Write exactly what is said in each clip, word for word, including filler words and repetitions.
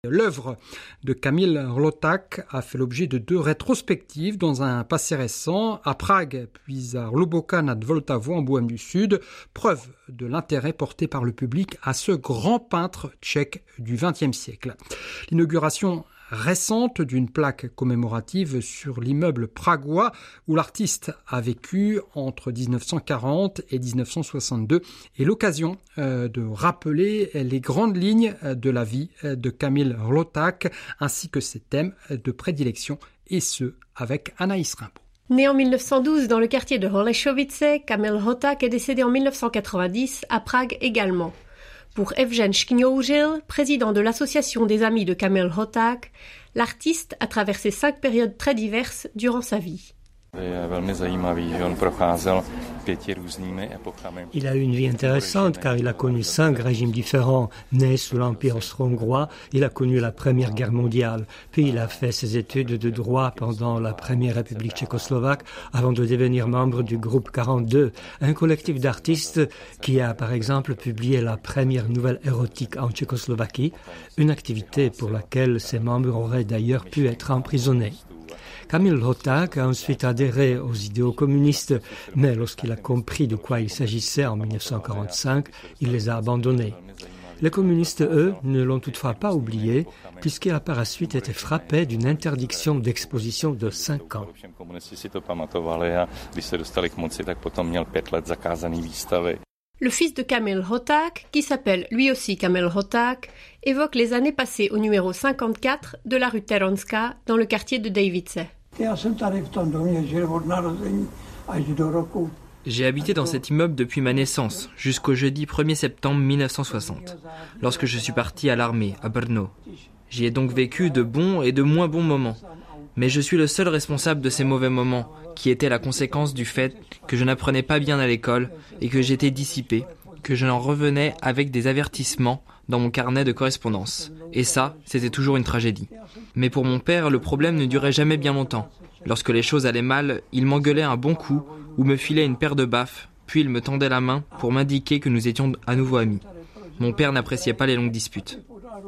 L'œuvre de Kamil Hlották a fait l'objet de deux rétrospectives dans un passé récent, à Prague puis à Hluboká nad Vltavou en Bohême du Sud, preuve de l'intérêt porté par le public à ce grand peintre tchèque du vingtième siècle. L'inauguration récente d'une plaque commémorative sur l'immeuble pragois où l'artiste a vécu entre dix-neuf cent quarante et dix-neuf cent soixante-deux est l'occasion euh, de rappeler les grandes lignes de la vie de Kamil Hlották ainsi que ses thèmes de prédilection, et ce avec Anaïs Rimbaud. Né en mille neuf cent douze dans le quartier de Holešovice, Kamil Hlották est décédé en mille neuf cent quatre-vingt-dix à Prague également. Pour Evžen Škňouřil, président de l'association des amis de Kamil Hlották, l'artiste a traversé cinq périodes très diverses durant sa vie. Il a eu une vie intéressante car il a connu cinq régimes différents. Né sous l'Empire austro-hongrois, il a connu la Première Guerre mondiale. Puis il a fait ses études de droit pendant la Première République tchécoslovaque avant de devenir membre du groupe quarante-deux, un collectif d'artistes qui a par exemple publié la première nouvelle érotique en Tchécoslovaquie, une activité pour laquelle ses membres auraient d'ailleurs pu être emprisonnés. Kamil Hlották a ensuite adhéré aux idéaux communistes, mais lorsqu'il a compris de quoi il s'agissait en mille neuf cent quarante-cinq, il les a abandonnés. Les communistes, eux, ne l'ont toutefois pas oublié, puisqu'il a par la suite été frappé d'une interdiction d'exposition de cinq ans. Le fils de Kamil Hlották, qui s'appelle lui aussi Kamil Hlották, évoque les années passées au numéro cinquante-quatre de la rue Teronská dans le quartier de Dejvice. J'ai habité dans cet immeuble depuis ma naissance, jusqu'au jeudi premier septembre mille neuf cent soixante, lorsque je suis parti à l'armée, à Brno. J'y ai donc vécu de bons et de moins bons moments. Mais je suis le seul responsable de ces mauvais moments, qui étaient la conséquence du fait que je n'apprenais pas bien à l'école et que j'étais dissipé, que je n'en revenais avec des avertissements dans mon carnet de correspondance. Et ça, c'était toujours une tragédie. Mais pour mon père, le problème ne durait jamais bien longtemps. Lorsque les choses allaient mal, il m'engueulait un bon coup ou me filait une paire de baffes, puis il me tendait la main pour m'indiquer que nous étions à nouveau amis. Mon père n'appréciait pas les longues disputes.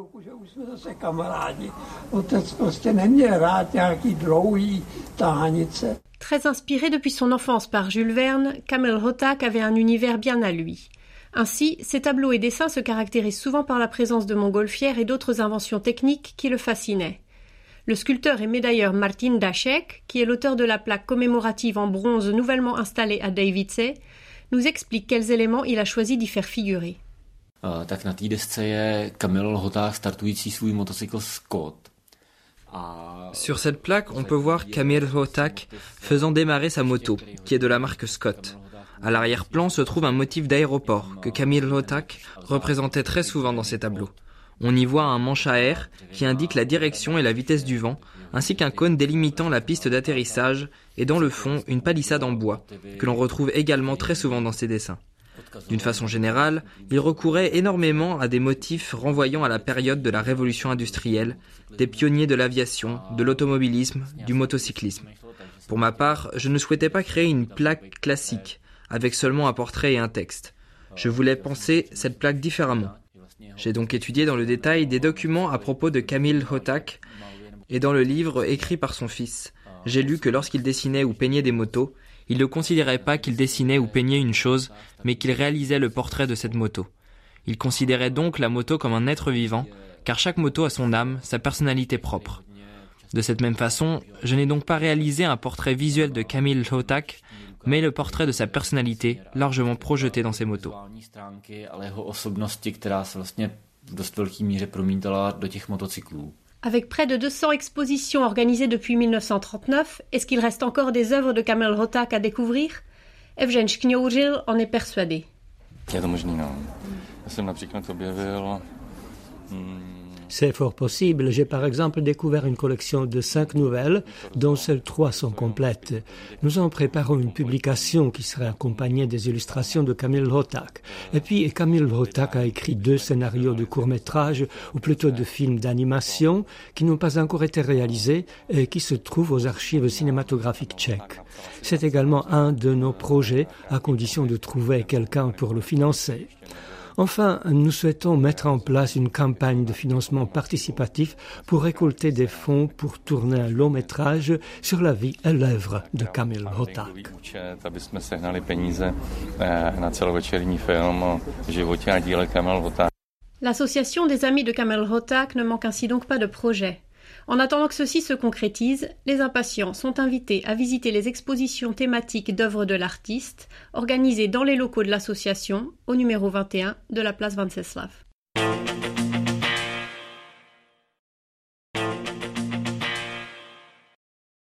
Très inspiré depuis son enfance par Jules Verne, Kamil Hlották avait un univers bien à lui. Ainsi, ses tableaux et dessins se caractérisent souvent par la présence de montgolfières et d'autres inventions techniques qui le fascinaient. Le sculpteur et médailleur Martin Daszek, qui est l'auteur de la plaque commémorative en bronze nouvellement installée à Dejvice, nous explique quels éléments il a choisi d'y faire figurer. Tak na té desce je Kamil Hlották startující svůj motocykl Scott. Sur cette plaque, on peut voir Kamil Hlották faisant démarrer sa moto, qui est de la marque Scott. À l'arrière-plan se trouve un motif d'aéroport que Kamil Hlották représentait très souvent dans ses tableaux. On y voit un manche à air qui indique la direction et la vitesse du vent, ainsi qu'un cône délimitant la piste d'atterrissage, et dans le fond, une palissade en bois, que l'on retrouve également très souvent dans ses dessins. D'une façon générale, il recourait énormément à des motifs renvoyant à la période de la révolution industrielle, des pionniers de l'aviation, de l'automobilisme, du motocyclisme. Pour ma part, je ne souhaitais pas créer une plaque classique, avec seulement un portrait et un texte. Je voulais penser cette plaque différemment. J'ai donc étudié dans le détail des documents à propos de Kamil Hlották, et dans le livre écrit par son fils, j'ai lu que lorsqu'il dessinait ou peignait des motos, il ne considérait pas qu'il dessinait ou peignait une chose, mais qu'il réalisait le portrait de cette moto. Il considérait donc la moto comme un être vivant, car chaque moto a son âme, sa personnalité propre. De cette même façon, je n'ai donc pas réalisé un portrait visuel de Kamil Hlották, mais le portrait de sa personnalité largement projeté dans ses motos. Avec près de deux cents expositions organisées depuis mille neuf cent trente-neuf, est-ce qu'il reste encore des œuvres de Kamil Hlották à découvrir? Evžen Škňouřil en est persuadé. C'est fort possible. J'ai par exemple découvert une collection de cinq nouvelles, dont seules trois sont complètes. Nous en préparons une publication qui serait accompagnée des illustrations de Kamil Hlották. Et puis Kamil Hlották a écrit deux scénarios de courts-métrages, ou plutôt de films d'animation, qui n'ont pas encore été réalisés et qui se trouvent aux archives cinématographiques tchèques. C'est également un de nos projets, à condition de trouver quelqu'un pour le financer. Enfin, nous souhaitons mettre en place une campagne de financement participatif pour récolter des fonds pour tourner un long métrage sur la vie et l'œuvre de Kamil Hoták. L'association des amis de Kamil Hoták ne manque ainsi donc pas de projets. En attendant que ceci se concrétise, les impatients sont invités à visiter les expositions thématiques d'œuvres de l'artiste, organisées dans les locaux de l'association, au numéro vingt et un de la place Venceslas.